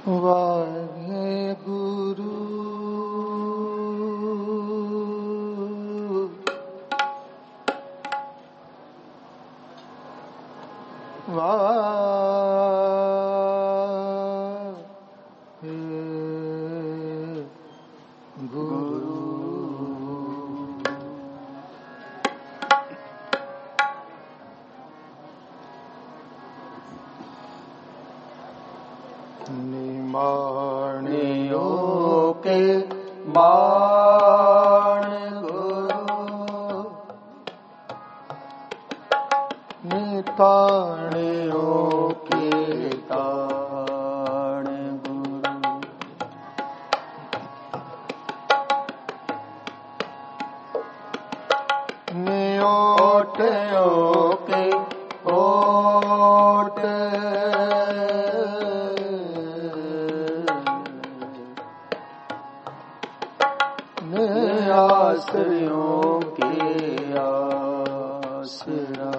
वाहेगुरु निमाणियों के बाण गुरु निताणियों के ताण गुरु नियोटयों के ओट आश्रयों के आसरा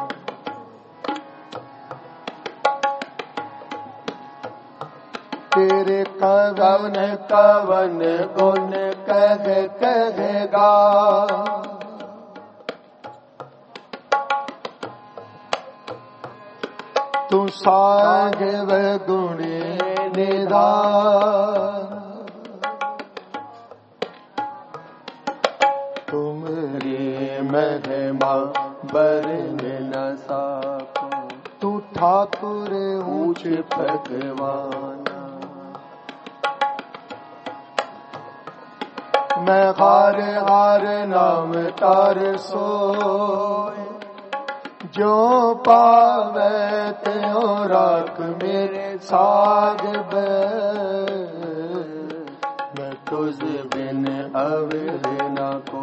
तेरे कवन कवन गुण कहेगा तू साहिब गुणे निधान महिमा बरन न साको तू ठाकुर ऊंच भगवान मैं हार हार नाम तार सोए जो पावे त्यों राख मेरे साग मैं तुझ बिन अवर न को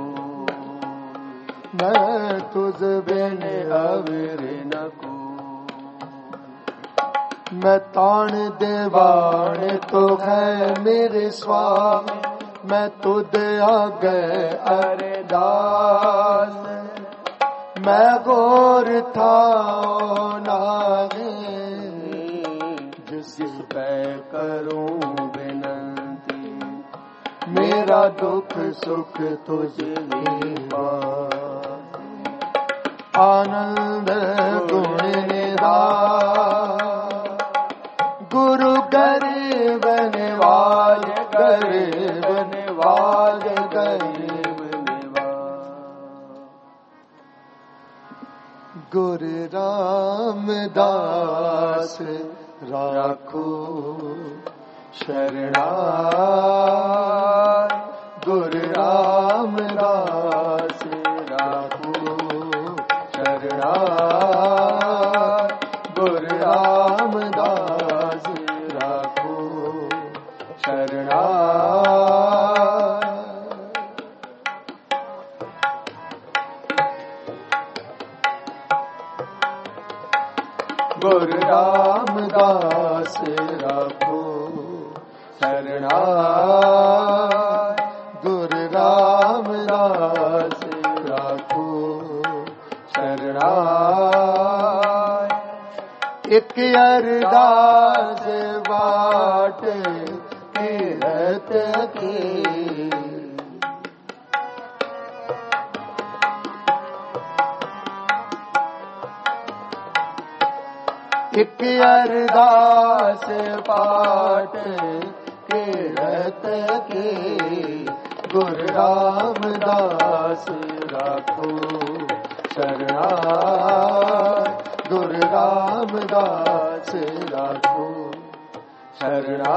मैं तुझ बिन अवर न को मैं ताण देवान तो है मेरे स्वामी मैं तुद आगे अरदास मैं गौर था नागे जिस पे करूं विनती मेरा दुख सुख तुझे आनंद गुण निधान गुरु गरीब निवाज गरीब निवाज गरीब निवाज गुरु रामदास राखो शरणाई गुरु रामदास राखो गुरु रामदास राखो शरणा गुरु रामदास राखो शरणा गुरु रामदास राखो शरणा एक अरदास बाट तीरथ की एक अरदास बाट तीरथ की गुरु रामदास राखो शरणा गुरु रामदास राखो शरणा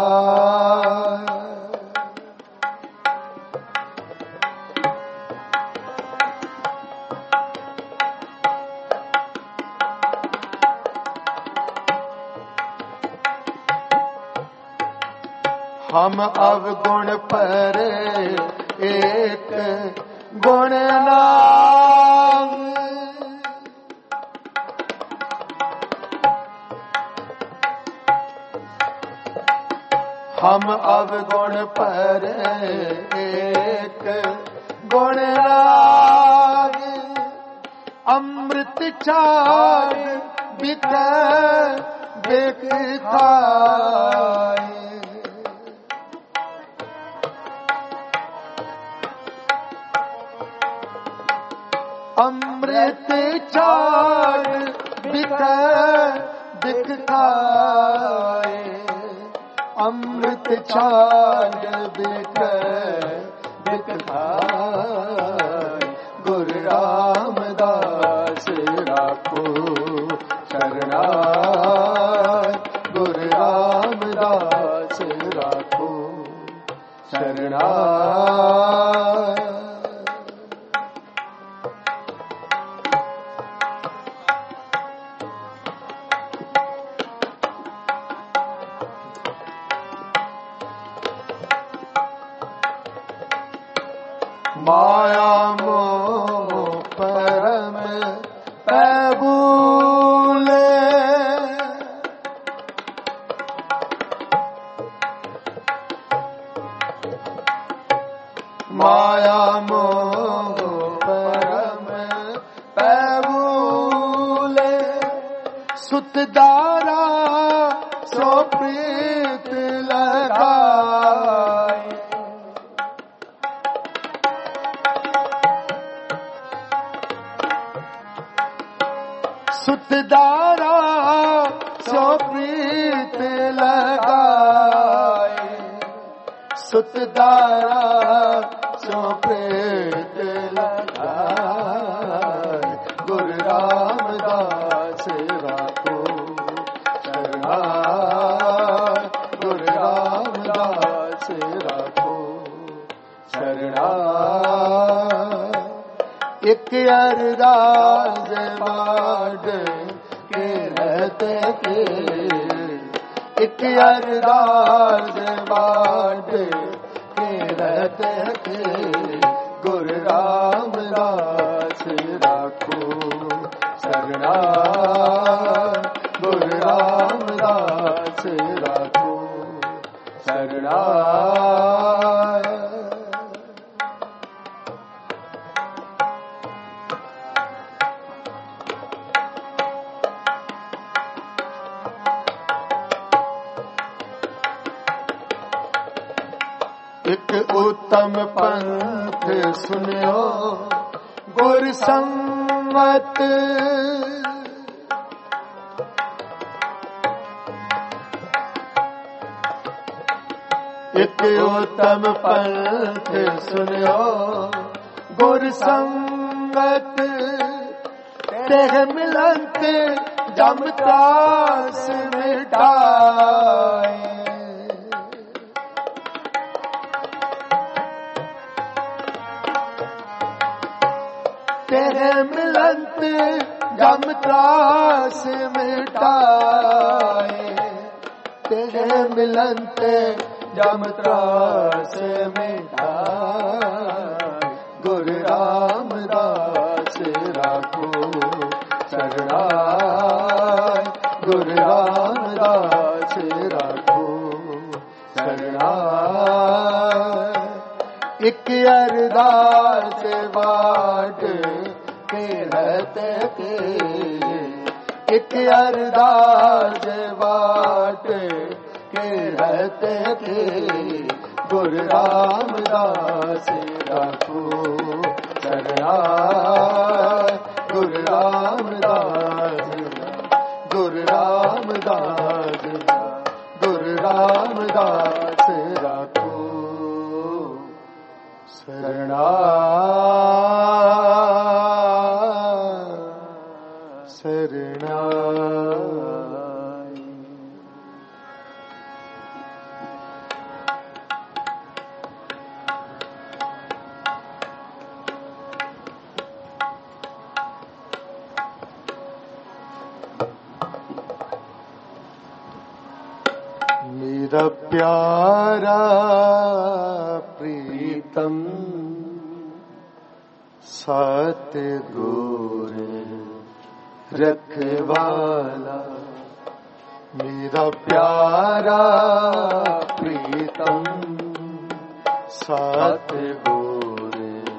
हम अवगुण पर एक गुण नाम हम अवगुण पर एक गुण राग अमृत चार बिक देख खाए। अमृत चार बिकै दिख खाए। अमृत चार बिकै दिख खाए। गुरु रामदास राखो शरणाई। गुरु रामदास राखो शरणाई। माया मोह परम पैबूले। माया मोह परम पैबूले। सुतदारा सो प्रीत लगाए। सुतदारा सो प्रीत लगाए। सुतदारा सो प्रीत लगाए। गुरु रामदास राखो शरणाई। गुरु रामदास राखो शरणाई। एक अरदास बाढ़ के रहते के। एक अरदास बाढ़ के रहते के। गुरु रामदास राखो शरणाई। गुरु रामदास राखो शरणाई। एक उत्तम पंथ सुनियो गुर संगत। एक उत्तम पंथ सुनियो गुर संगत। तेह मिलंत जम त्रास मिटाए। तेरे मिलंत जम त्रास मिटाए। तेरे मिलंत जम त्रास मिटाए। गुरु रामदास राखो शरणाई। गुरु रामदास राखो शरणाई। एक अरदास बाढ़ के रहते के। एक अरदास बाढ़ के रहते के। गुरु रामदास राखो शरणाई। गुरु रामदास। गुरु रामदास। गुरु रामदास राखो शरणाई। शरणाई। मेरा प्यारा प्रीतम सतगुर रखवाला। मेरा प्यारा प्रीतम सतगुर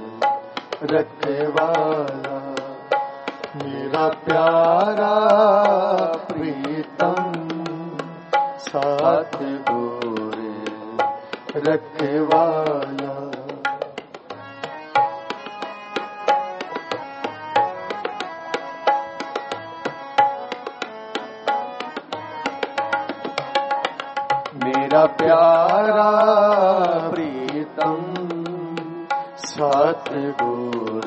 रखवाला। मेरा प्यारा प्रीतम सतगुर रखवाला। मेरा प्यारा प्रीतम सतगुर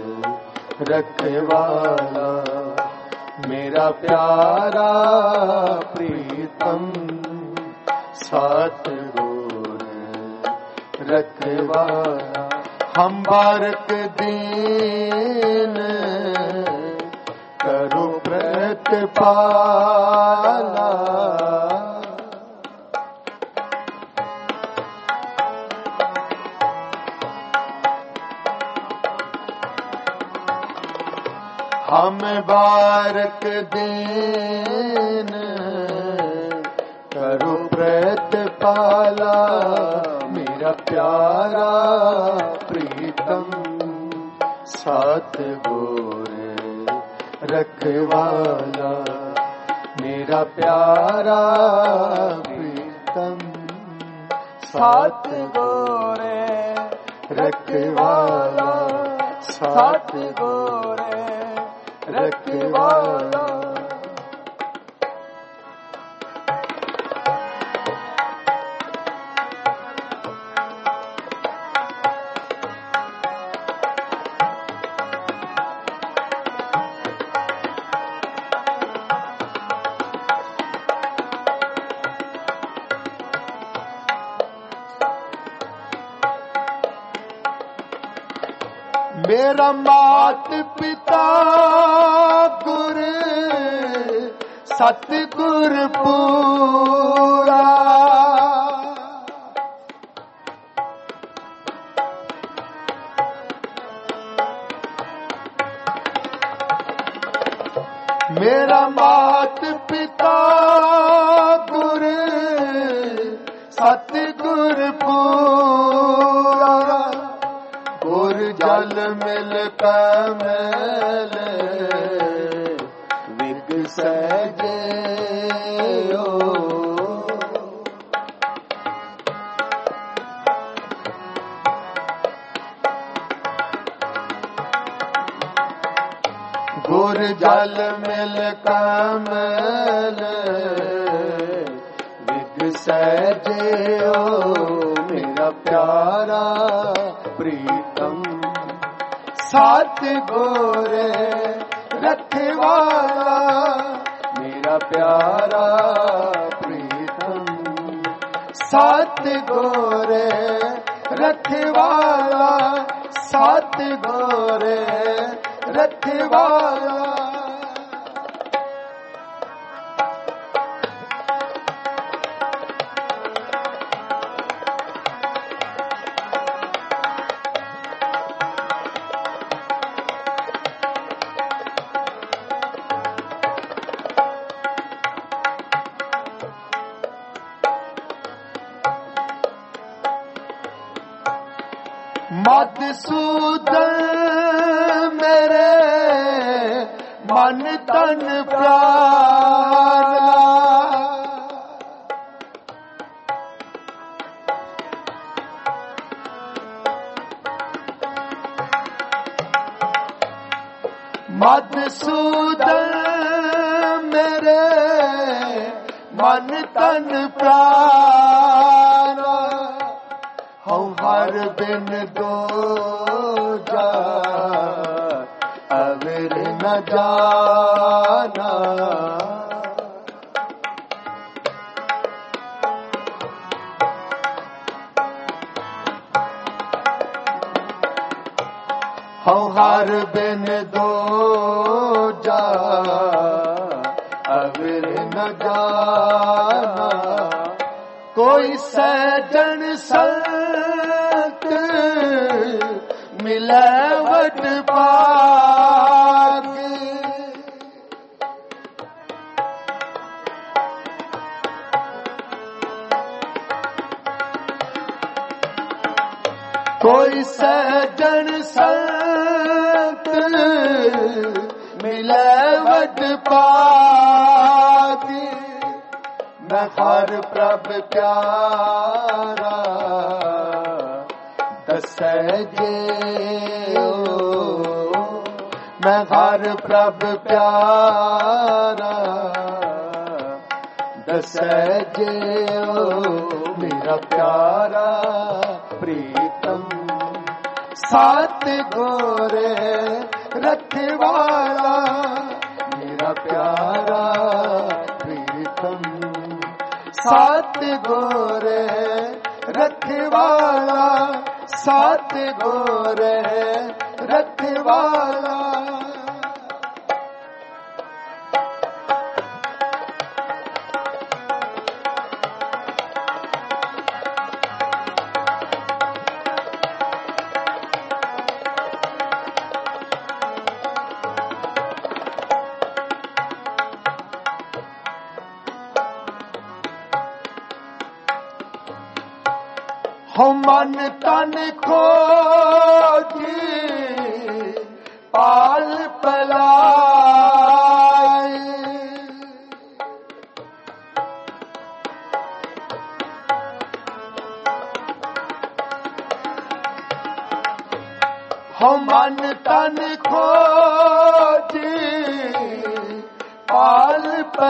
रखवाला। मेरा प्यारा प्रीतम सतगुर रखवाला। हम बारक दीन करो प्रतिपाला। हम बारक दीन करो प्रतिपाला। मेरा प्यारा प्रीतम सतगुर रखवाला। मेरा प्यारा प्रीतम सतगुर रखवाला। सतगुर रखवाला। मेरा मात पिता गुर सतगुर पूरा। मेरा मात पिता गुर सतगुर पूरा। गुर जल मिल कमल विग सजयो। गुर जल मिल कमल विग सजयो। मेरा प्यारा प्रीतम सतगुर रखवाला। मेरा प्यारा प्रीतम सतगुर रखवाला। सतगुर रखवाला। मधुसूदन मेरे मन तन प्राण। मधुसूदन मेरे मन तन प्राण। हम हर दिन दो जा अविर न जाना। हम हर दिन दो जा अविर न जाना। कोई सजन संत मिले वट पाग। कोई सजन संत मिले वट पाग। मैं हर प्रभ प्यारा दसै जियो मैं हर प्रभ प्यारा दसै जियो मेरा प्यारा प्रीतम सात गोरे रखवाला मेरा प्यारा प्रीतम सात गोरे रखवाला सात गोरे रखवाला हो मन तन खोजी पाल पलाए हो मन तन खोजी पाल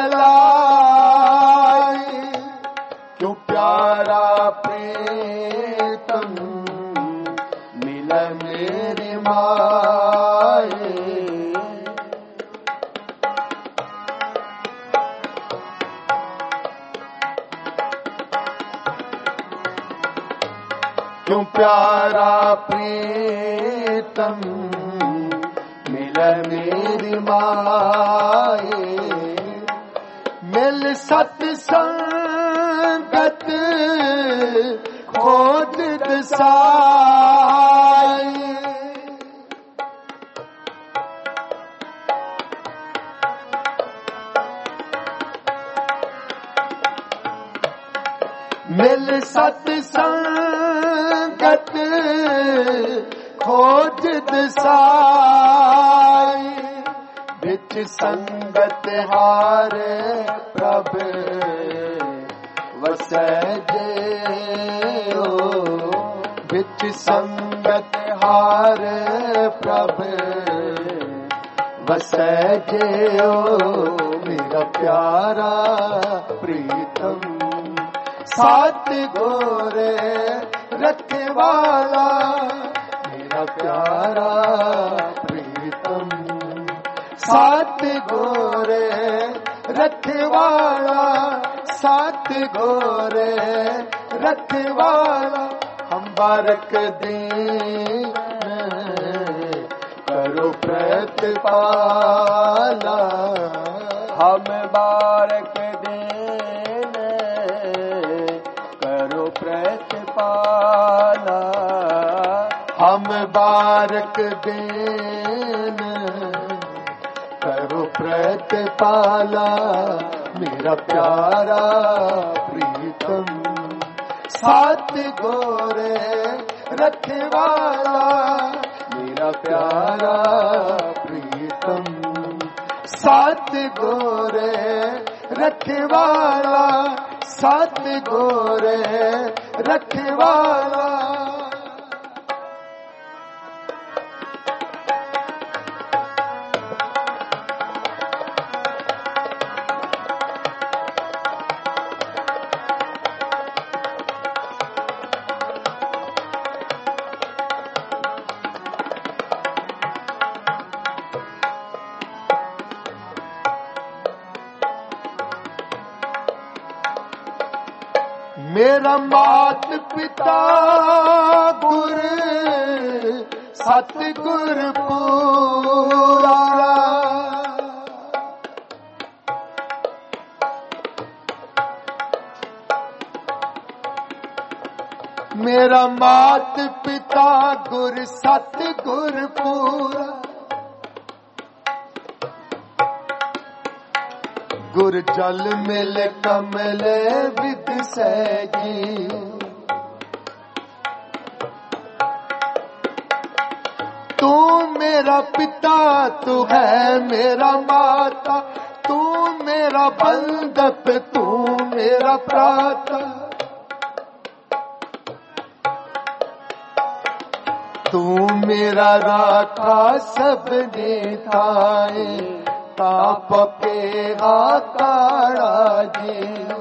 पलाए क्यों प्यारा प्रीतम मिला मेरी माए क्यों प्यारा प्रीतम मिला मेरी माए मिल सत्संगत खोज दसाई मिल सत्संगत खोज दसाई बिच संगत हारे प्रभ वसै जियो बिच संगत हारे प्रभ वसै जियो मेरा प्यारा प्रीतम सात गोरे रखवाला मेरा प्यारा प्रीतम सात गोरे रखवाला सात गोरे रखवाला हम बारक दीन करो प्रतिपाला हम बारक दीन करो प्रतिपाला हम बारक दीन करो प्रतिपाला मेरा प्यारा प्रीतम सात गोरे रखवाला मेरा प्यारा प्रीतम सात गोरे रखवाला सात गोरे रखवाला मेरा मात पिता गुर सतगुर पूरा मेरा मात पिता गुर सतगुर पूरा गुर जल मिल कमले विद सैगी तू मेरा पिता तू है मेरा माता तू मेरा बंधप, तू मेरा प्राता, तू मेरा राखा सबने थाए, ताप के आकाड़ा जी।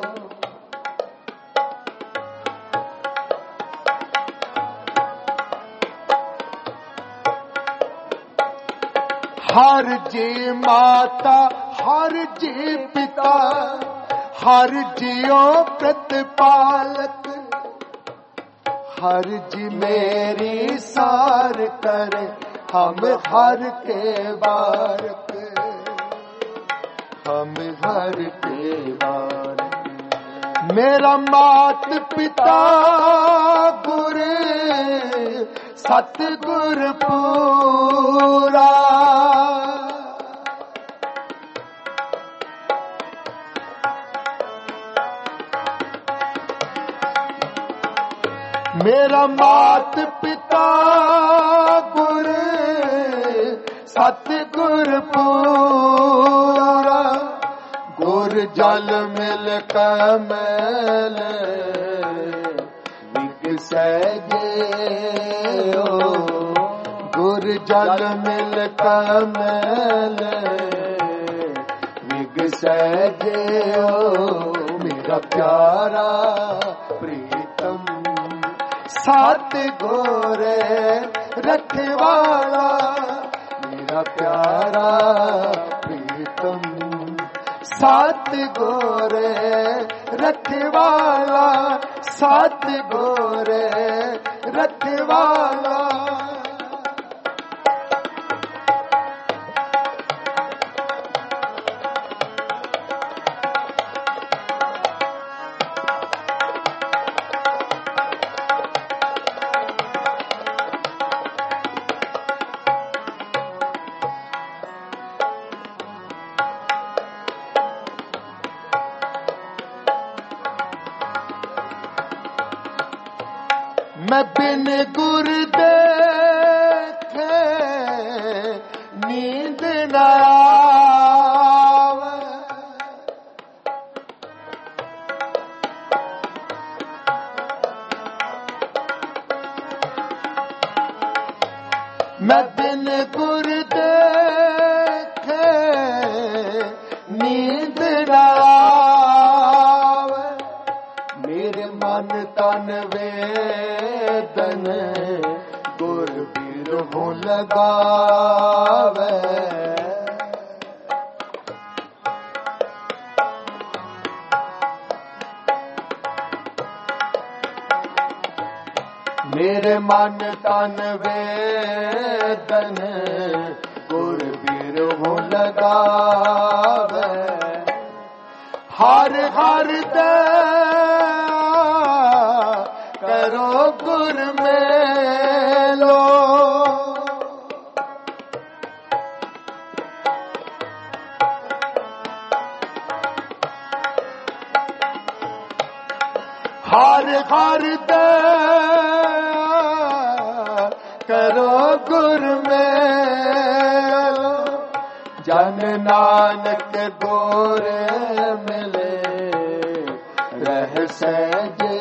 हर जी माता, हर जी पिता, हर जियो प्रतिपालक, हर जी मेरी सार करे, हम हर के बारक, हम हर के बारक। मेरा मात पिता गुर सतगुर पूरा, मेरा मात पिता गुर सतगुर पूरा, गुर जल मिल कमल विगसजे, गुर जल मिल कमल विगसजे, मेरा प्यारा प्रीतम सात गोरे रखवाला, मेरा प्यारा प्रीतम सात गोरे रखवाला, सात गोरे रखवाला। मैं बिन गुर देखे नींद न आवे, मैं बिन गुर देखे नींद न आवे, मेरे मन तन वेदन गुर बिरहु लगावे, मेरे मन तन वेदन गुर बिरहु लगावे, हर हर दे करो गुर मेलो, हर हर दे करो गुर मेलो, जन नानक गोर मिले रह सजे,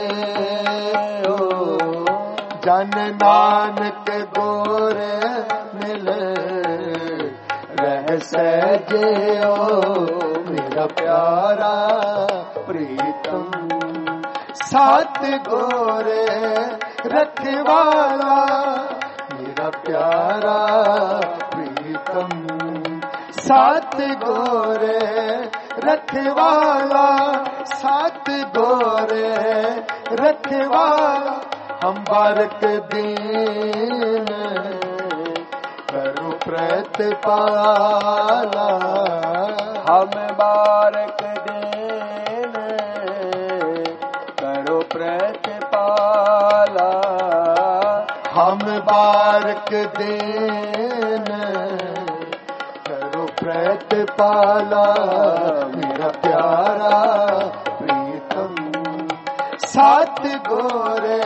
जन नानक गोर मिले रह सजे, मेरा प्यारा प्रीतम सात गोरे रखवाला, मेरा प्यारा प्रीतम सात गोरे रखवाला, सात गोरे रखवाला। हम बारक दीन करो प्रतिपाला, हम बारक दीन करो प्रतिपाला, हम बारक दीन करो प्रतिपाला, मेरा प्यारा प्रीतम सात गोरे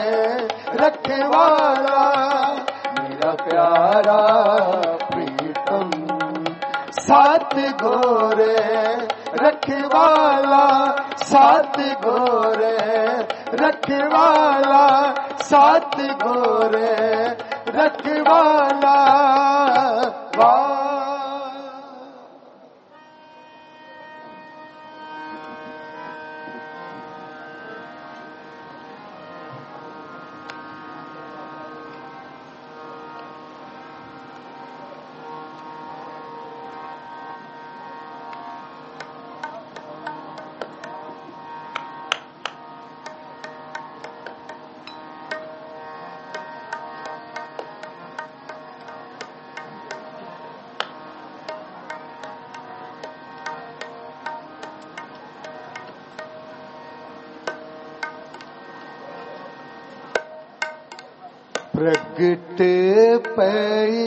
रखवाला, मेरा प्यारा प्रीतम सात गोरे रखवाला, सात गोरे रखवाला, सात गोरे रखवाला। प्रगट पई,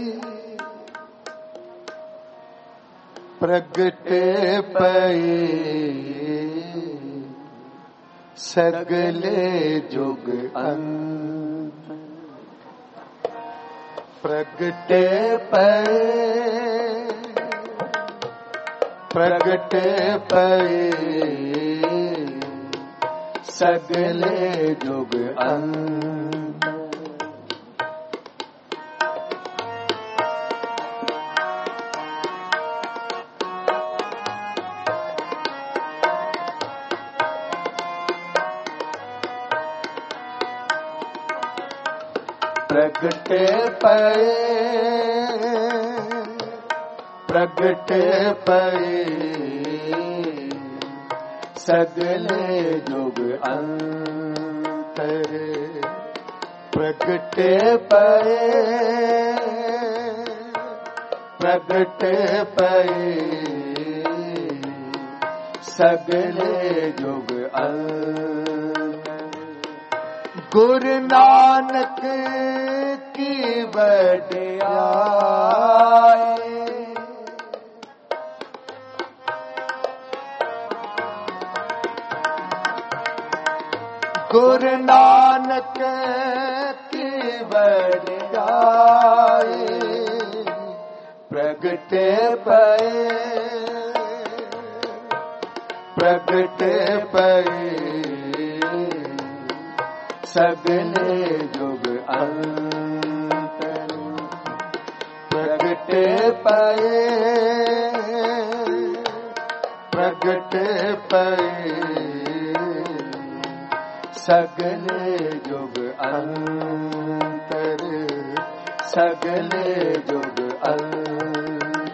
प्रगट पई सगले जुग अंत। प्रगट पई, प्रगट पई सगले जुग अंत। प्रगट पए, प्रगट पए सगले जुग अंतर। प्रगट पए, प्रगट पए सगले जुग अंतर। गुरु नानक की वडियाई, गुरु नानक की वडियाई। प्रगट पए, प्रगट पए सगले जुग अंतर। प्रगट पए, प्रगट पए सगले जुग अंतर, सगले जुग अंतर।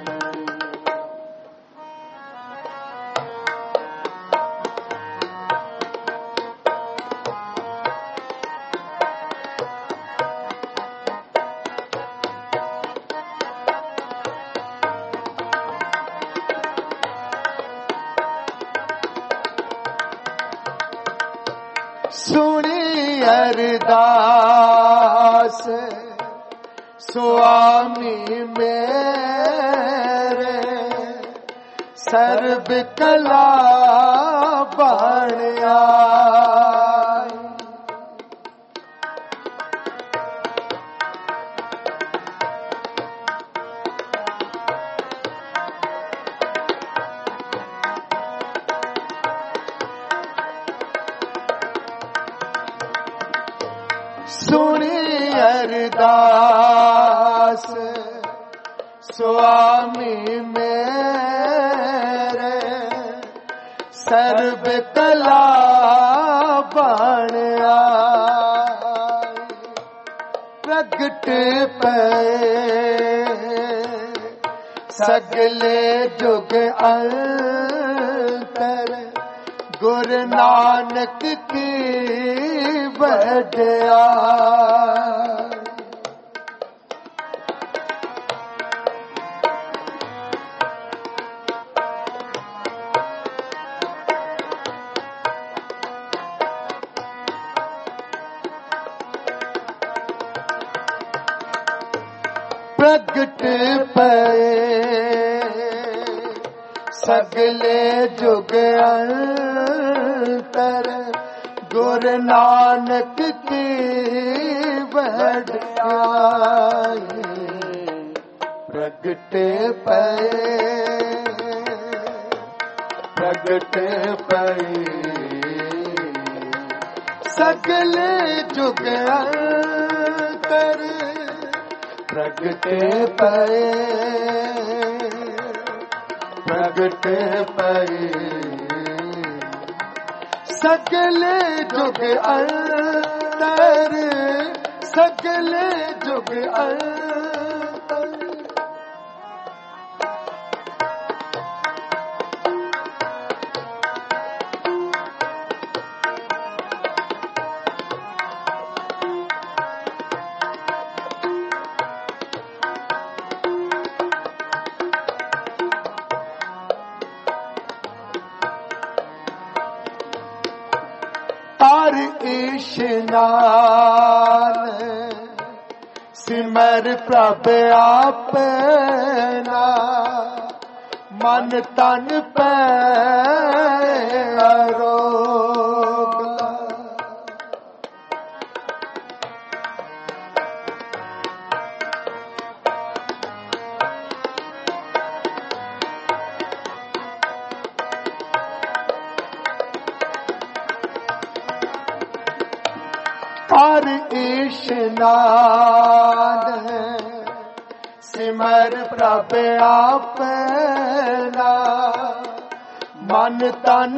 सुनी अरदास स्वामी मेरे, सर्व कला बणिया। सुनी अरदास स्वामी मेरे, सर्व कला बणिया। प्रगट पए सगले जुग अंतर। गुरु नानक की वडियाई। प्रगट पए सगले जुग अंतर। गुरु नानक की वडियाई। प्रगटे पए प्रगटे पए सगले जुग अंतर प्रगटे पए प्रगटे पए सगले जुग अंतर सगले जुग अंतर तार इशनान सिमर प्रभ आपना मन तन पैरोगा तार इशनान सिमर प्रभ आपना मन तन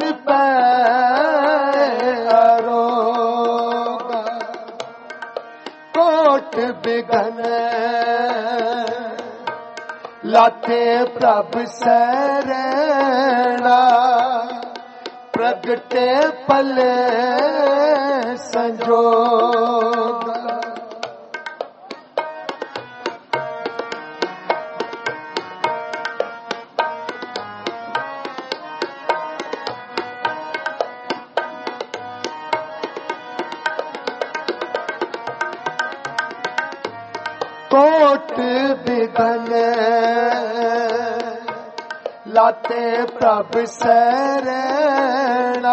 पैरोगा कोट बिघन लाथे प्रभ सरना प्रगटे पले संजोगा कोट बिघन लाते प्रभ सरना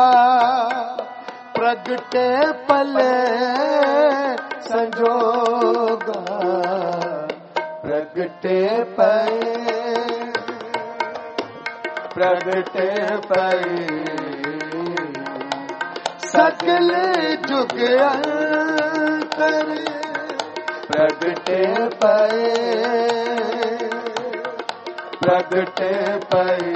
प्रगटे पले संजोगा प्रगटे पए प्रगटे पए सगले जुग अंतर प्रगटे पए प्रगटे पए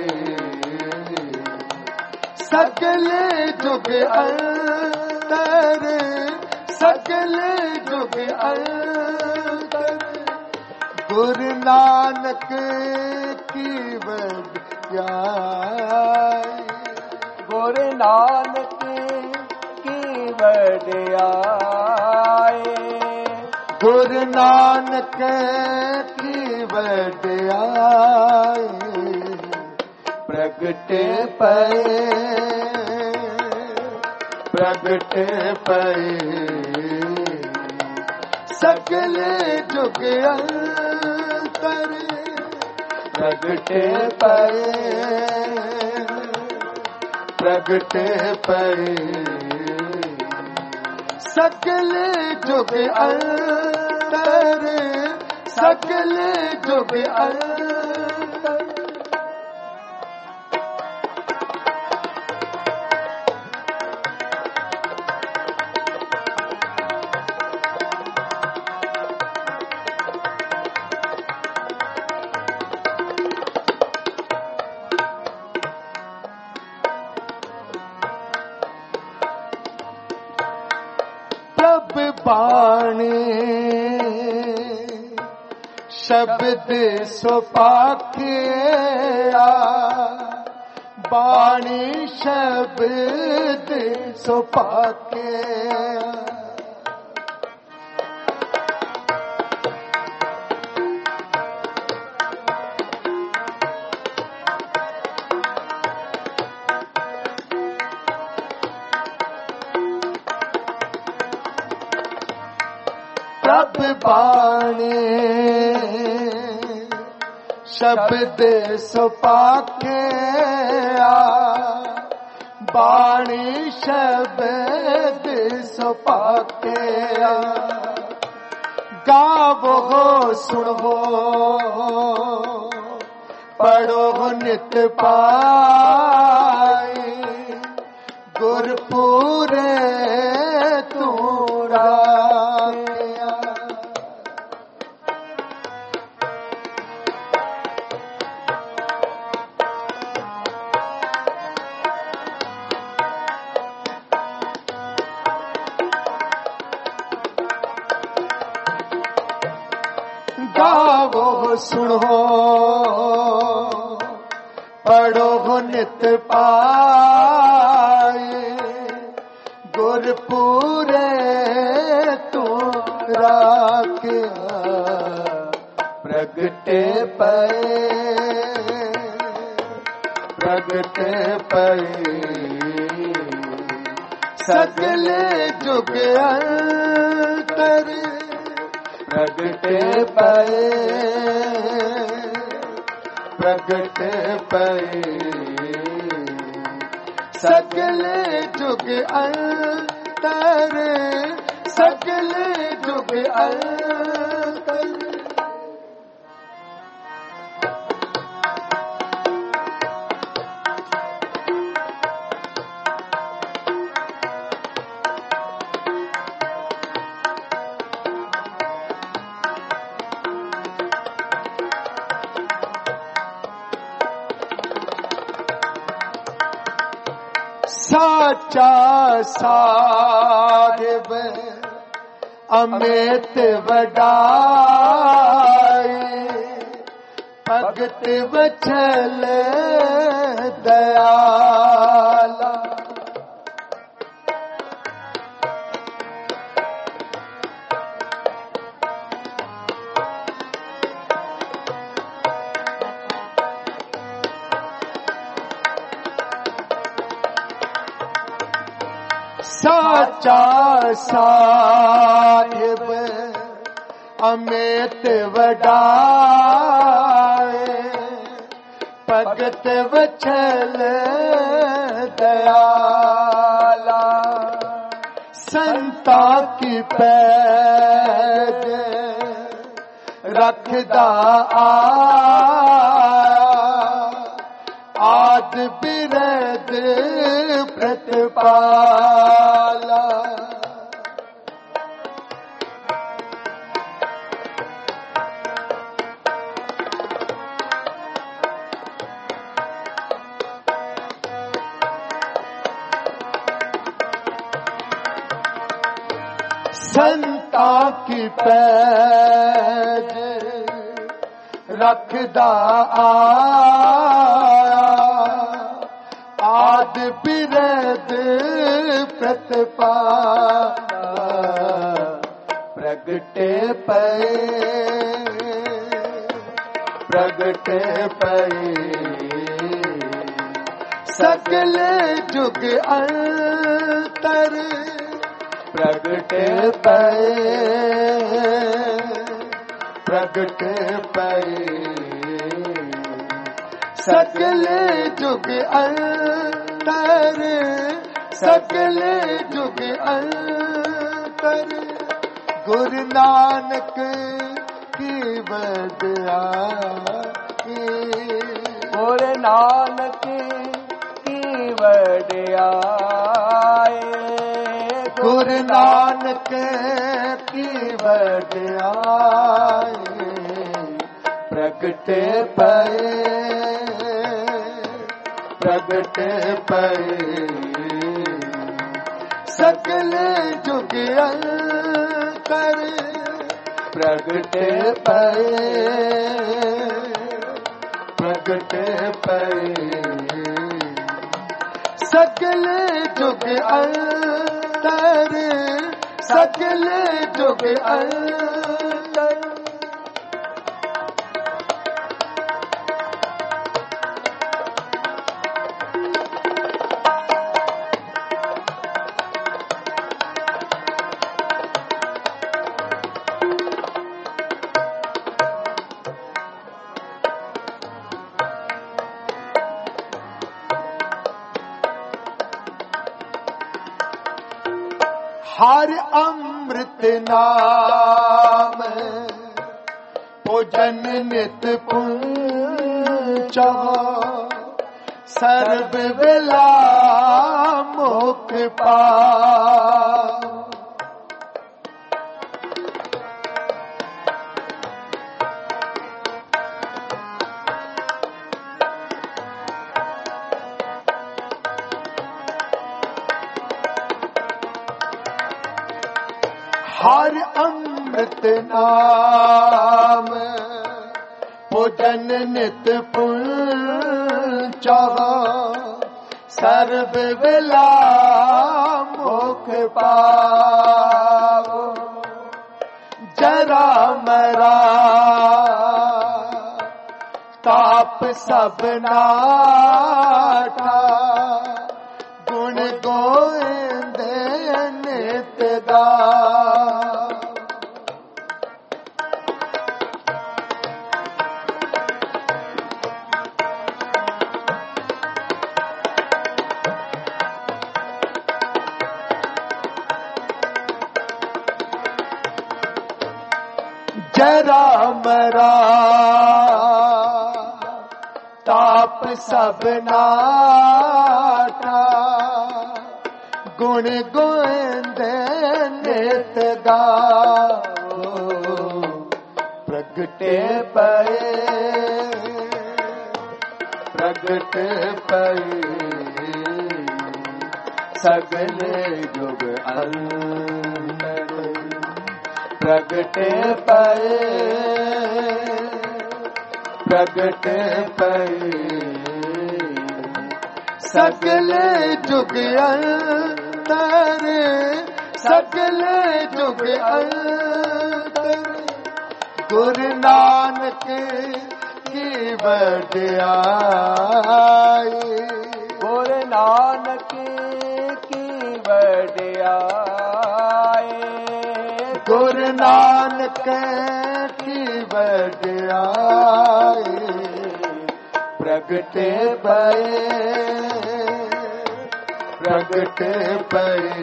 सगले जुग अंतर सगले जुग अंतर गुरु नानक की वड्याई गुरु नानक की वड्याई गुरु नानक की वड्याई प्रगटे पए प्रगटे पए सगले जुग अंतर प्रगटे पए प्रगटे पए सगले जुग अंतर सगले जुग अंतर बाणी शब्द सुपाख्या बाणी शब्द सुपाख्या प्रभ बाणी शब्द सुपाख्या बाणी शब्द सुपाख्या गावो सुनो पढ़ो नित पाई गुरपुरे तूरा गावो सुनो पढ़ो नित पाए गुरपुरे तू राखिया प्रगटे पए सगले जुग अंतर प्रगटे पए सगले जुग अंतर सगले जुग अंतर साचा साहिब अमित वडाई भगत वछल दयाला साचा साहिब अमित वडाए भगत वछल दयाला संता की पैज रखदा आद बिरद प्रतिपाला संता की पैज रखदा आद बिरद प्रतिपाला प्रगटे पए सगले जुग अंतर प्रगटे पए सगले जुग अंतर सगले जुग अंतर गुरु नानक की वड्याई गुरु नानक की वड्याई गुरु नानक की वड्याई प्रगटे पए सगले जुग अंतर प्रगटे पए सगले जुग अंतर सगले जुग अंतर हर अमृत नाम भोजन नित पुंचा सर्व वेला मोक्ष पाओ। हर अमृत नाम भोजन नित पुंचा सर्व वेला मोक्ष पाओ। जरा मरा ताप सब नाटा गुण गोविंद नित गा। जरा मरा ताप सब नाटा गुण गोविंद नित गाओ। प्रगटे पए सगले जुग अंतर। प्रगटे पए सगले जुग अंतर। सगले जुग अंतर गुरु नानक की वडियाई। गुरु नानक की वडियाई। गुरु नानक की वडियाई। प्रगटे पए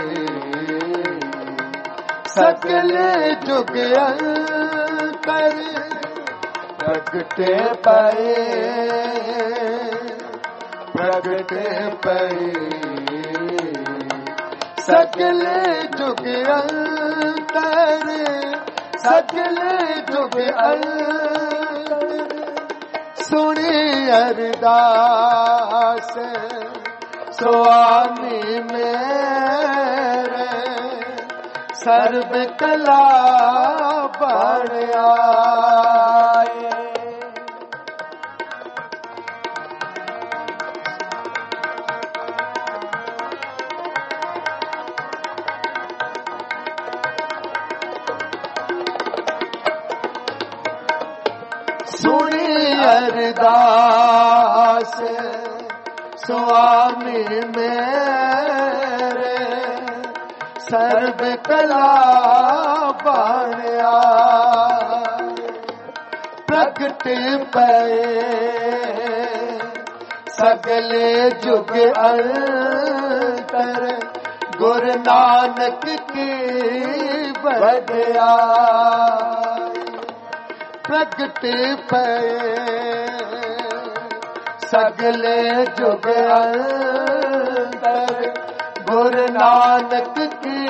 सगले जुग अंतर। प्रगटे पए सगले जुग अंतर। सगले जुग अंतर सुनी अरदास स्वामी मेरे। सर्व कला बढ़ आए। सुनी अरदास स्वामी मेरे। सर्व कला बढ़ आए। प्रगट पए सगले जुग अंतर। गुरु नानक की वडियाई। प्रगट पए सगले जुग अंतर। गुरु नानक की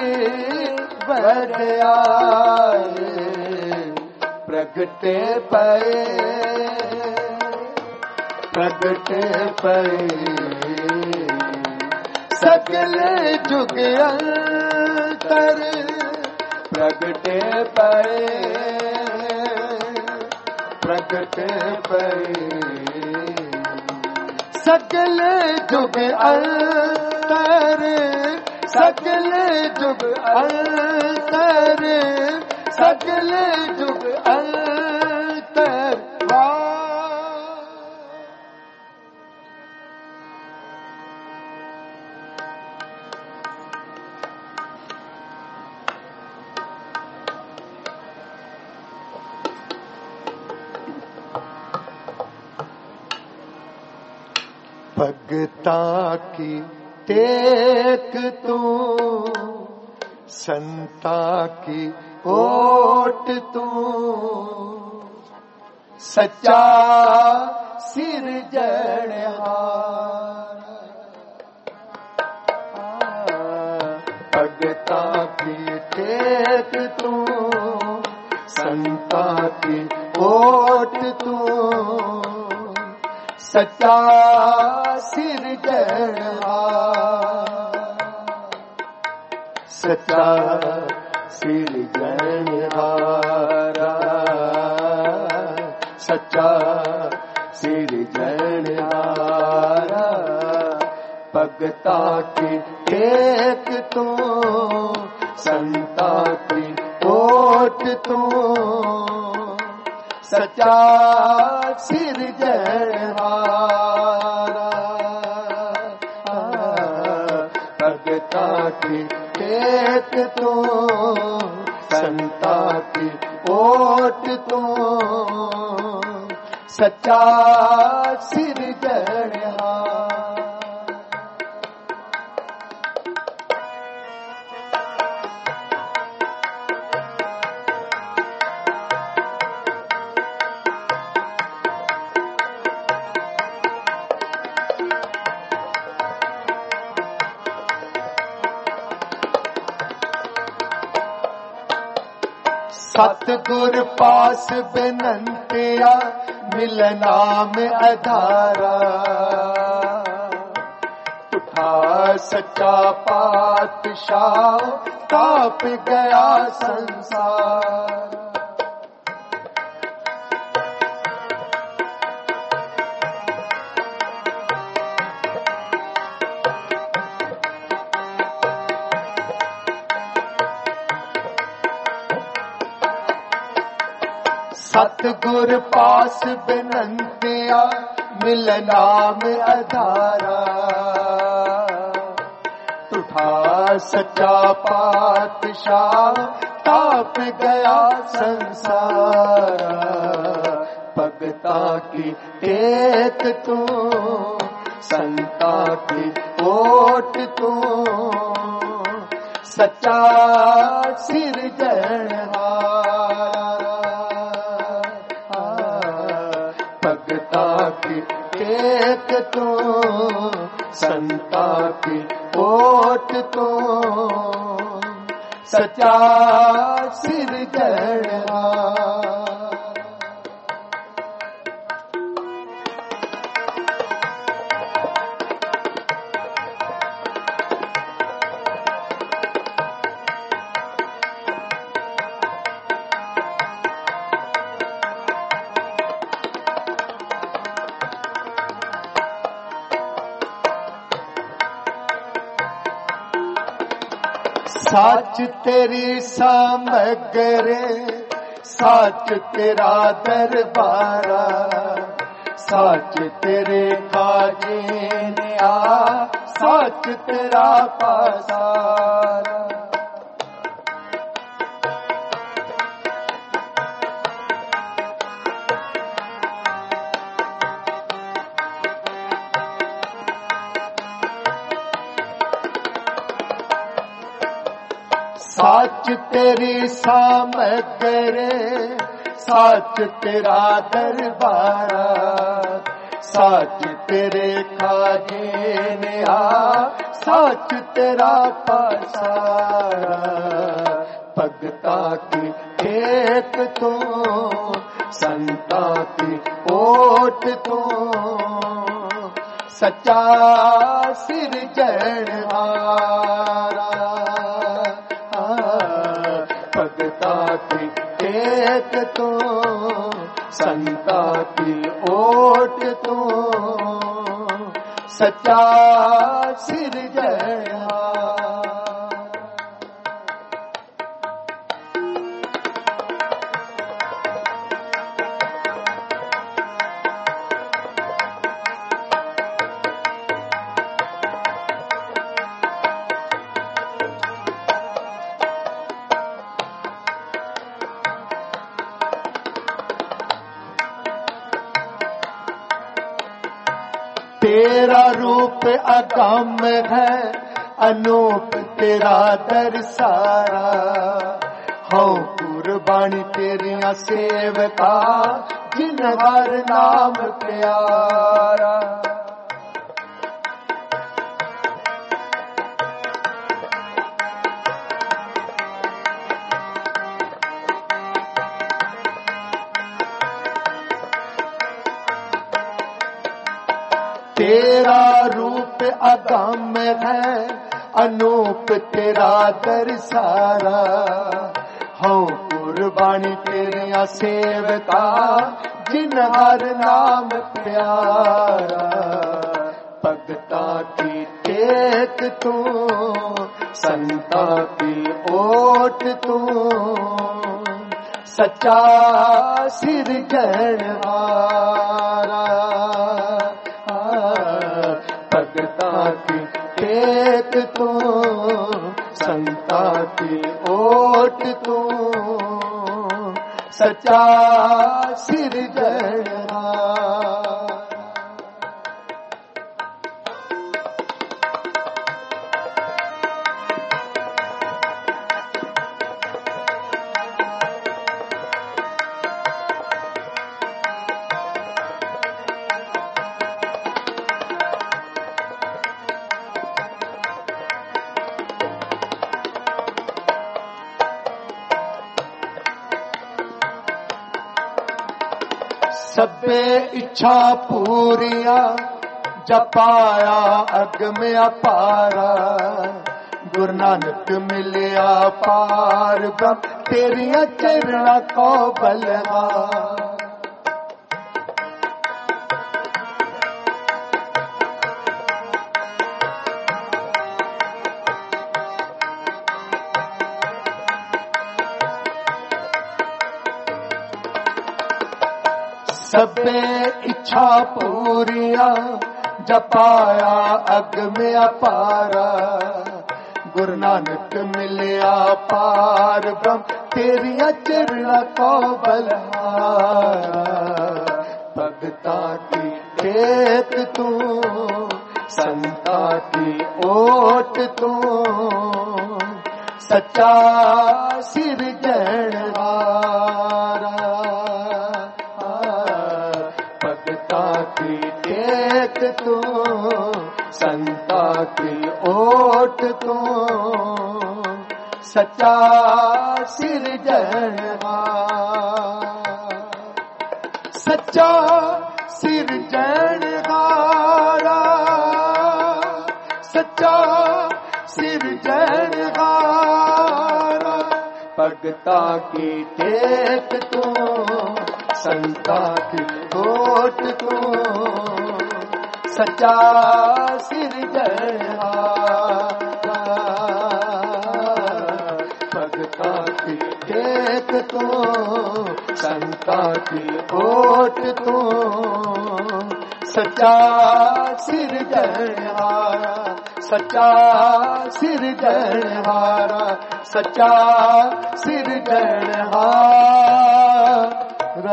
वडियाई। प्रगट पए सगले जुग अंतर। प्रगट पए सगले जुग अंतर। सगले जुग अंतर। सगले जुग अंतर। भगता की टेक तू संता की ओट तू सच्चा सिरजनहार भगता की टेक तू संता की ओट तू सच्चा सिरजनहार सच्चा सिरजनहारा सच्चा सिरजनहारा भगता की टेक तू संता की ओट तू सच्चा सिरजनहारा भगता की टेक तू संता की ओट तू सच्चा सिरजनहार सतगुर पास बिनंतिया मिलना में अधारा उठा सच्चा पातशाह ताप गया संसार सतगुर पास बिनंतिया मिलना में अधारा उठा सच्चा पातशाह ताप गया संसार भगता की टेक तू संता की ओट तू सच्चा सिरजनहार भगता की टेक तू संता की ओट तू सच्चा सिरजनहार साच तेरी सामग्रे साच तेरा दरबारा साच तेरे काजे ने आ साच तेरा पासारा साच तेरी सामग्रे साच तेरा दरबारा साच तेरे खाजे ने आ साच तेरा पासारा भगता की टेक तू संता की ओट तू सच्चा सिरजनहारा भगता की टेक तू संता की ओट तू सच्चा सिरजनहार तेरा रूप अगम है अनूप तेरा दर सारा, हूँ कुर्बानी तेरिया सेवका, जिन हर नाम प्यारा। तेरा रूप अगम है, अनूप तेरा दर सारा, हूँ कुर्बानी तेरिया सेवका, जिन हर नाम प्यारा। भगता की टेक तू, संता की ओट तू, सच्चा सिरजनहारा। भगता की टेक तू, संता की ओट तू, सच्चा सिरजनहारा। सबे इच्छा पूरिया, जपाया अग में अपारा, गुरु नानक मिलिया पार ब्रह्म, तेरिया चरणा को बलवा। सबे इच्छा पूरिया, जपाया अग में अपारा, गुरु नानक मिलिया पार ब्रह्म, तेरिया चरणा को बलहारा। भगता की टेक तू, संता की ओट तू, सच्चा सिरजनहारा। भगता की टेक तू, संता की ओट तू, सच्चा सिरजनहारा। सच्चा सिरजनहारा, सच्चा सिरजनहारा। भगता की टेक तू, संता की ओट तू, सच्चा सिरजनहारा। भगता की टेक तू, संता की ओट तू, सच्चा सिरजनहारा। सच्चा सिरजनहारा, सच्चा सिरजनहारा।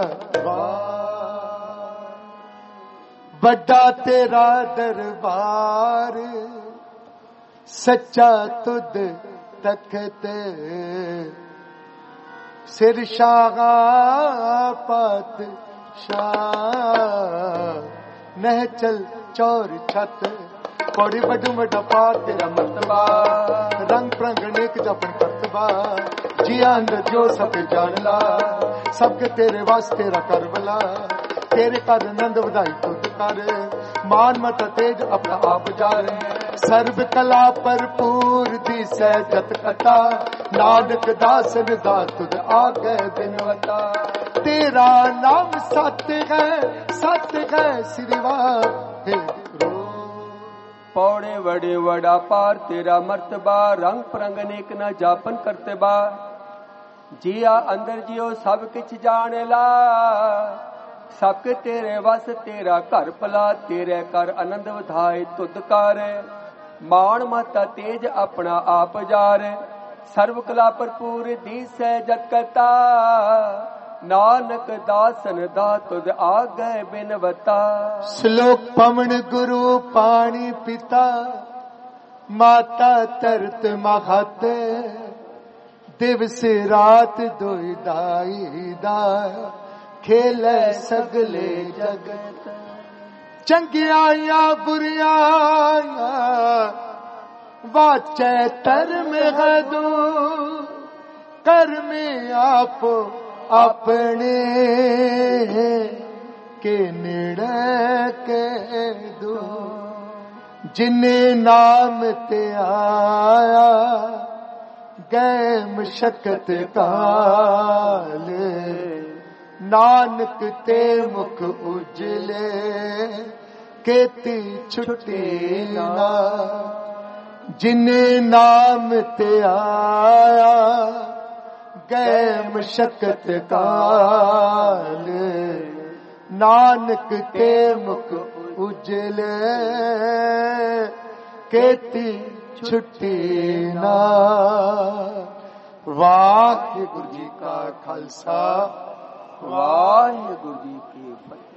बड़ा तेरा दरबार, सच्चा तुद तखते, सिर शाह पातशाह, नह चल चौर छत, कोड़ी बड़ू बड़ा पा तेरा मर्तबा, रंग प्रंग नेक जपन करतबा, जिया अंदर जो सब जानला, सबके तेरे वास्ते रा करबला, तेरे कर नंद वधाई तुद कर, मान मत तेज अपना आप जारे, सर्व कला भरपूर दी सहजत कथा, नानक दासन दा तुद आगे बिनवता। तेरा नाम सत्य है सिरवा पौड़े वड़े वड़ा पार तेरा मर्तबा, रंग परंग नेक न जापन करते बा, जिया अंदर जियो सब किछ जाने ला, सबके तेरे वस तेरा घर भला, तेरे कर आनंद वधाए तुद कर, मान माता तेज अपना आप जार, सर्व कला भरपूर दी सहजत कथा, नानक दासन दा तुद आगे बिनवता। श्लोक पवन गुरु पाणी पिता, माता तरत महत दिवस रात दुईदाई दा खेले सगले जगत चंगियां बुरियां वाचे धर्म गदू कर्म आप अपने के निड़े के दो जिन्ने नाम ते आया गए मशक्कत काल नानक ते मुख उजले केती छुट्टी ना जिन्ने नाम ते आया गए मशक्कत काल नानक ते मुख उजले केती छुट्टी ना। वाहिगुरु जी का खालसा वाहिगुरु जी की फतेह।